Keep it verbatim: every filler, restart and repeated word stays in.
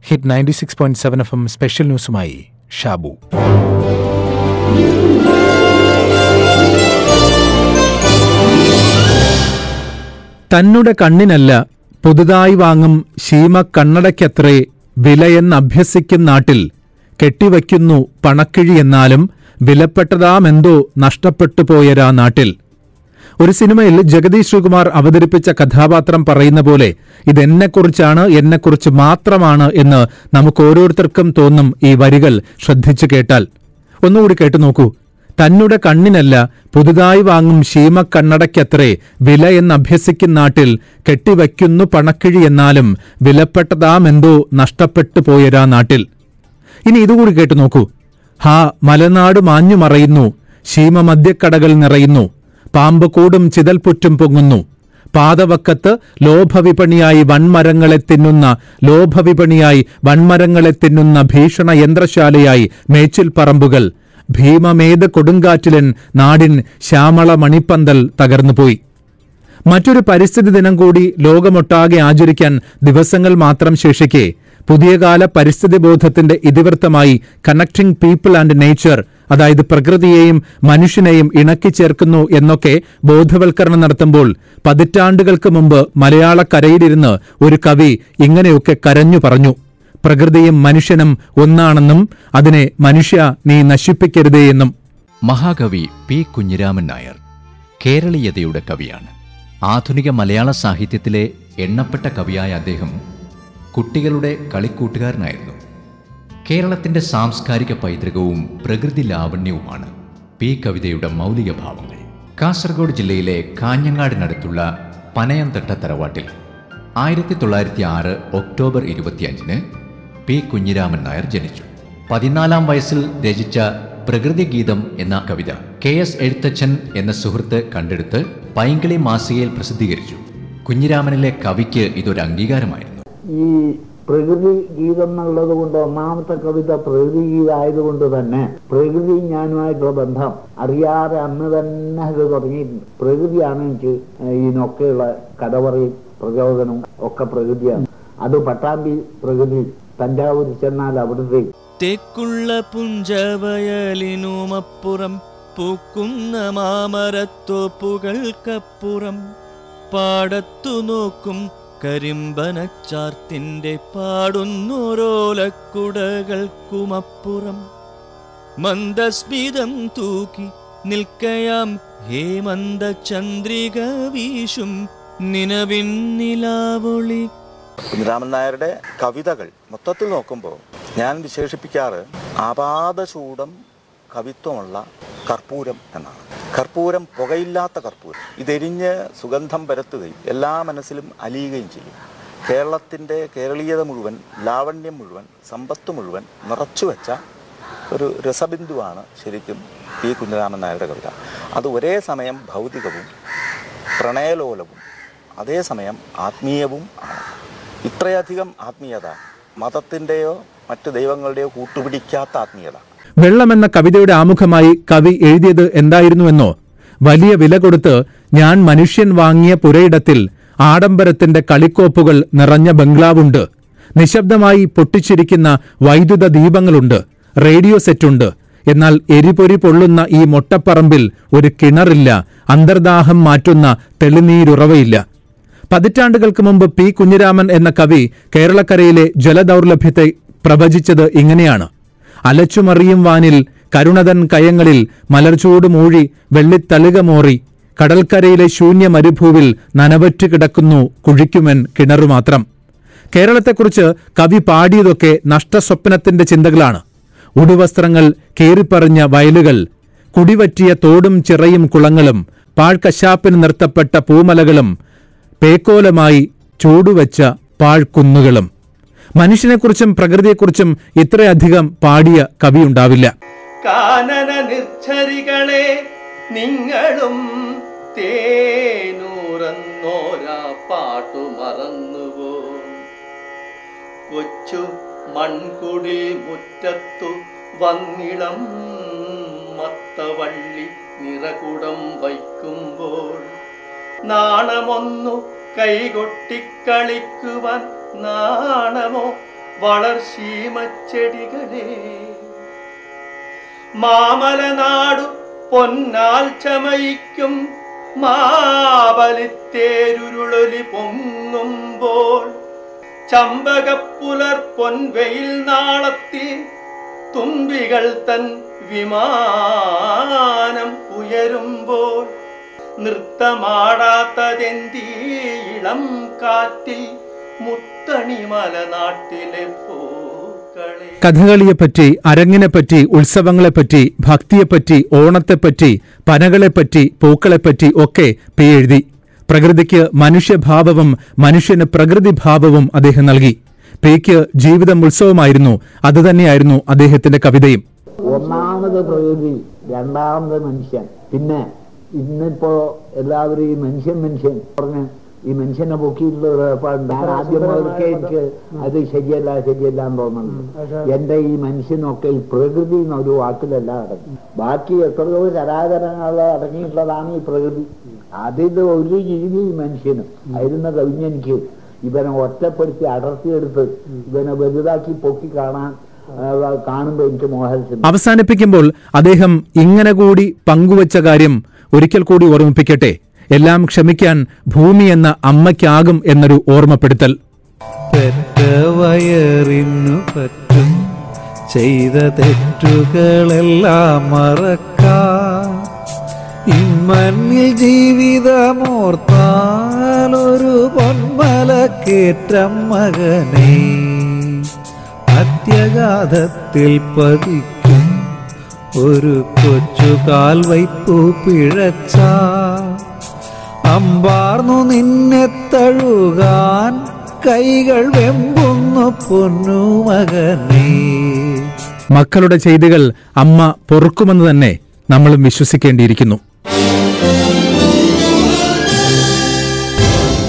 Hit ninety six point seven F M special ന്യൂസുമായി ഷാബു. തന്നുടെ കണ്ണിനല്ല പുതുതായി വാങ്ങും ശീമ കണ്ണടയ്ക്കത്രേ വിലയെന്നഭ്യസിക്കും നാട്ടിൽ കെട്ടിവയ്ക്കുന്നു പണക്കിഴി എന്നാലും വിലപ്പെട്ടതാമെന്തോ നഷ്ടപ്പെട്ടു പോയരാ നാട്ടിൽ. ഒരു സിനിമയിൽ ജഗതി ശ്രീകുമാർ അവതരിപ്പിച്ച കഥാപാത്രം പറയുന്ന പോലെ ഇതെന്നെക്കുറിച്ചാണ്, എന്നെക്കുറിച്ച് മാത്രമാണ് എന്ന് നമുക്ക് ഓരോരുത്തർക്കും തോന്നും ഈ വരികൾ ശ്രദ്ധിച്ചു കേട്ടാൽ. ഒന്നുകൂടി കേട്ടു നോക്കൂ. തന്നുടെ കണ്ണിനല്ല പുതുതായി വാങ്ങും ശീമ കണ്ണടയ്ക്കത്രേ വില എന്നഭ്യസിക്കും നാട്ടിൽ കെട്ടിവയ്ക്കുന്നു പണക്കിഴി എന്നാലും വിലപ്പെട്ടതാമെന്തോ നഷ്ടപ്പെട്ടു പോയരാ നാട്ടിൽ. ഇനി ഇതുകൂടി കേട്ടു നോക്കൂ. ഹാ മലനാട് മാഞ്ഞു മറയുന്നു, ശീമ മദ്യക്കടകൾ നിറയുന്നു, പാമ്പ് കൂടും ചിതൽപുറ്റും പൊങ്ങുന്നു, പാതവക്കത്ത് ലോഭവിപണിയായി വൻമരങ്ങളെ തിന്നുന്ന ലോഭവിപണിയായി വൻമരങ്ങളെ തിന്നുന്ന ഭീഷണ യന്ത്രശാലയായി മേച്ചിൽ പറമ്പുകൾ, ഭീമമേത് കൊടുങ്കാറ്റിലൻ നാടിൻ ശ്യാമള മണിപ്പന്തൽ തകർന്നുപോയി. മറ്റൊരു പരിസ്ഥിതി ദിനം കൂടി ലോകമൊട്ടാകെ ആചരിക്കാൻ ദിവസങ്ങൾ മാത്രം ശേഷിക്കെ പുതിയകാല പരിസ്ഥിതി ബോധത്തിന്റെ ഇതിവൃത്തമായി കണക്ടിംഗ് പീപ്പിൾ ആൻഡ് നേച്ചർ, അതായത് പ്രകൃതിയെയും മനുഷ്യനെയും ഇണക്കിച്ചേർക്കുന്നു എന്നൊക്കെ ബോധവൽക്കരണം നടത്തുമ്പോൾ പതിറ്റാണ്ടുകൾക്ക് മുമ്പ് മലയാളക്കരയിലിരുന്ന് ഒരു കവി ഇങ്ങനെയൊക്കെ കരഞ്ഞു പറഞ്ഞു: പ്രകൃതിയും മനുഷ്യനും ഒന്നാണെന്നും അതിനെ മനുഷ്യ നീ നശിപ്പിക്കരുതേ എന്നും. മഹാകവി പി കുഞ്ഞിരാമൻ നായർ കേരളീയതയുടെ കവിയാണ്. ആധുനിക മലയാള സാഹിത്യത്തിലെ എണ്ണപ്പെട്ട കവിയായ അദ്ദേഹം കുട്ടികളുടെ കളിക്കൂട്ടുകാരനായിരുന്നു. കേരളത്തിൻ്റെ സാംസ്കാരിക പൈതൃകവും പ്രകൃതി ലാവണ്യവുമാണ് പി കവിതയുടെ മൗലിക ഭാവങ്ങൾ. കാസർഗോഡ് ജില്ലയിലെ കാഞ്ഞങ്ങാടിനടുത്തുള്ള പനയംതട്ട തറവാട്ടിൽ ആയിരത്തി തൊള്ളായിരത്തി ആറ് ഒക്ടോബർ ഇരുപത്തിയഞ്ചിന് പി കുഞ്ഞിരാമൻ നായർ ജനിച്ചു. പതിനാലാം വയസ്സിൽ രചിച്ച പ്രകൃതി ഗീതം എന്ന കവിത കെ എസ് എഴുത്തച്ഛൻ എന്ന സുഹൃത്ത് കണ്ടെടുത്ത് പൈങ്കിളി മാസികയിൽ പ്രസിദ്ധീകരിച്ചു. കുഞ്ഞിരാമനിലെ കവിക്ക് ഇതൊരു അംഗീകാരമായിരുന്നു. ഈ പ്രകൃതി ഗീതം എന്നുള്ളത് കൊണ്ട് ഒന്നാമത്തെ കവിത പ്രകൃതി ഗീതമായതുകൊണ്ട് തന്നെ പ്രകൃതി ഞാനുമായിട്ടുള്ള ബന്ധം അറിയാതെ അന്ന് തന്നെ അത് തുടങ്ങിയിട്ടുണ്ട്. പ്രകൃതിയാണ് എനിക്ക് ഇതിനൊക്കെയുള്ള കഥപറയും പ്രചോദനവും ഒക്കെ പ്രകൃതിയാണ്. അത് പട്ടാമ്പി പ്രകൃതി, തഞ്ചാവൂർ ചെന്നാൽ അവിടുത്തെ തെക്കുള്ള പുഞ്ചവയലിനുമപ്പുറം പൂക്കുന്ന മാമരത്തോപ്പുകൾക്കപ്പുറം പാടത്തു നോക്കും കരിമ്പനച്ചാർത്തിന്റെ പാടുന്നോരോലക്കുടകൾക്കുമപ്പുറം മന്ദസ്മിതം തൂക്കി നിൽക്കയാം ഹേമന്ത ചന്ദ്രിക വീശും നിലവിൻ നിലാവൊളി. കുഞ്ഞിരാമൻ നായരുടെ കവിതകൾ മൊത്തത്തിൽ നോക്കുമ്പോൾ ഞാൻ വിശേഷിപ്പിക്കാറ് ആപാദചൂടം കവിത്വമുള്ള കർപ്പൂരം എന്നാണ്. കർപ്പൂരം പുകയില്ലാത്ത കർപ്പൂരം, ഇതെരിഞ്ഞ് സുഗന്ധം പരത്തുകയും എല്ലാ മനസ്സിലും അലിയുകയും ചെയ്യും. കേരളത്തിൻ്റെ കേരളീയത മുഴുവൻ, ലാവണ്യം മുഴുവൻ, സമ്പത്ത് മുഴുവൻ നിറച്ചുവെച്ച ഒരു രസബിന്ദുവാണ് ശരിക്കും പി കുഞ്ഞിരാമൻ നായരുടെ കവിത. അത് ഒരേ സമയം ഭൗതികവും പ്രണയലോലവും അതേസമയം ആത്മീയവും ആണ്. ഇത്രയധികം ആത്മീയത മതത്തിൻ്റെയോ മറ്റ് ദൈവങ്ങളുടെയോ കൂട്ടുപിടിക്കാത്ത ആത്മീയത. വെള്ളമെന്ന കവിതയുടെ ആമുഖമായി കവി എഴുതിയത് എന്തായിരുന്നുവെന്നോ? വലിയ വില കൊടുത്ത് ഞാൻ മനുഷ്യൻ വാങ്ങിയ പുരയിടത്തിൽ ആഡംബരത്തിന്റെ കളിക്കോപ്പുകൾ നിറഞ്ഞ ബംഗ്ലാവുണ്ട്, നിശബ്ദമായി പൊട്ടിച്ചിരിക്കുന്ന വൈദ്യുത ദീപങ്ങളുണ്ട്, റേഡിയോ സെറ്റുണ്ട്. എന്നാൽ എരിപൊരി പൊള്ളുന്ന ഈ മൊട്ടപ്പറമ്പിൽ ഒരു കിണറില്ല, അന്തർദാഹം മാറ്റുന്ന തെളിനീരുറവയില്ല. പതിറ്റാണ്ടുകൾക്ക് മുമ്പ് പി കുഞ്ഞിരാമൻ എന്ന കവി കേരളക്കരയിലെ ജലദൗർലഭ്യത്തെ പ്രവചിച്ചത് ഇങ്ങനെയാണ്: അലച്ചുമറിയും വാനിൽ കരുണതൻ കയങ്ങളിൽ മലർചൂട് മൂഴി വെള്ളിത്തളിക മോറി കടൽക്കരയിലെ ശൂന്യ മരുഭൂവിൽ നനവറ്റു കിടക്കുന്നു കുഴിക്കുമെൻ കിണറു മാത്രം. കേരളത്തെക്കുറിച്ച് കവി പാടിയതൊക്കെ നഷ്ടസ്വപ്നത്തിന്റെ ചിന്തകളാണ്. ഉടുവസ്ത്രങ്ങൾ കീറിപ്പറിഞ്ഞ വയലുകൾ, കുടിവറ്റിയ തോടും ചിറയും കുളങ്ങളും, പാഴ്കശാപ്പിന് നിർത്തപ്പെട്ട പൂമലകളും, പേക്കോലമായി ചൂടുവെച്ച പാഴ്ക്കുന്നുകളും. മനുഷ്യനെക്കുറിച്ചും പ്രകൃതിയെക്കുറിച്ചും ഇത്രയധികം പാടിയ കവിയുണ്ടാവില്ല. കാനന നിർച്ഛരികളെ നിങ്ങളും തേനൂറന്നോരാ പാട്ടു മറന്നുവോ? കൊച്ചു മൺകുടിൽ മുറ്റത്തു വന്നിളം മത്തവള്ളി നിറകുടം വയ്ക്കുമ്പോൾ നാണമൊന്നു കൈകൊട്ടിക്കളിക്കുവാൻ നാണമോ വളർശീമച്ചെടികളെ. മാമലനാടു പൊന്നാൽ ചമയിക്കും മാബലിത്തേരുരുളൊലി പൊങ്ങുമ്പോൾ ചമ്പകപ്പുലർ പൊൻവെയിൽ നാളത്തിൽ തുമ്പികൾ തൻ വിമാനം ഉയരുമ്പോൾ നൃത്തമാടാത്തതെന്തീ ഇളം കാറ്റിൽ മുത്തണിമലനാട്ടിലെ പൂക്കളെ. കഥകളിയെപ്പറ്റി, അരങ്ങിനെപ്പറ്റി, ഉത്സവങ്ങളെപ്പറ്റി, ഭക്തിയെപ്പറ്റി, ഓണത്തെപ്പറ്റി, പനകളെപ്പറ്റി, പൂക്കളെപ്പറ്റി ഒക്കെ പി എഴുതി. പ്രകൃതിക്ക് മനുഷ്യഭാവവും മനുഷ്യന് പ്രകൃതിഭാവവും അദ്ദേഹം നൽകി. പിക്ക് ജീവിതം ഉത്സവമായിരുന്നു. അതുതന്നെയായിരുന്നു അദ്ദേഹത്തിന്റെ കവിതയും. ഒന്നാമത് പ്രകൃതി, രണ്ടാമത് മനുഷ്യൻ. പിന്നെ ഇന്നിപ്പോ എല്ലാവരും ഈ മനുഷ്യൻ മനുഷ്യൻ പറഞ്ഞ് ഈ മനുഷ്യനെ പൊക്കിയിട്ടുള്ള ഞാൻ ആദ്യം മുതൽക്കേ എനിക്ക് അത് ശരിയല്ല ശരിയല്ല എന്ന് തോന്നുന്നു. എന്റെ ഈ മനുഷ്യനൊക്കെ ഈ പ്രകൃതി എന്നൊരു വാക്കിലല്ല അടങ്ങി. ബാക്കി എത്രയോ ചരാചരങ്ങൾ അടങ്ങിയിട്ടുള്ളതാണ് ഈ പ്രകൃതി. അതിൽ ഒരു രീതി ഈ മനുഷ്യനും ആയിരുന്ന കവിഞ്ഞെനിക്ക് ഇവനെ ഒറ്റപ്പെടുത്തി അടർത്തിയെടുത്ത് ഇവനെ വലുതാക്കി പൊക്കി കാണാൻ കാണുമ്പോൾ എനിക്ക് മോഹൻസിംഗ്. അവസാനിപ്പിക്കുമ്പോൾ അദ്ദേഹം ഇങ്ങനെ കൂടി പങ്കുവച്ച കാര്യം ഒരിക്കൽ കൂടി ഓർമ്മിപ്പിക്കട്ടെ. എല്ലാം ക്ഷമിക്കാൻ ഭൂമി എന്ന അമ്മയ്ക്കാകും എന്നൊരു ഓർമ്മപ്പെടുത്തൽ. പെറ്റ വയറിന്നു പറ്റും ചെയ്ത തെറ്റുകളെല്ലാം മറക്കാൻ ഇമ്മണ്ണിൽ ജീവിതമോർത്താലൊരു പൊന്മലക്കേറ്റം മകനെ അത്യഗാധത്തിൽ പതിക്കും ഒരു കൊച്ചു കാൽവയ്പു പിഴച്ച അമ്പാർന്നു നിന്നെ തഴുകാൻ കൈകൾ വെമ്പുന്നു പൊന്നു മകനെ. മക്കളുടെ ചെയ്തികൾ അമ്മ പൊറുക്കുമെന്ന് തന്നെ നമ്മളും വിശ്വസിക്കേണ്ടിയിരിക്കുന്നു.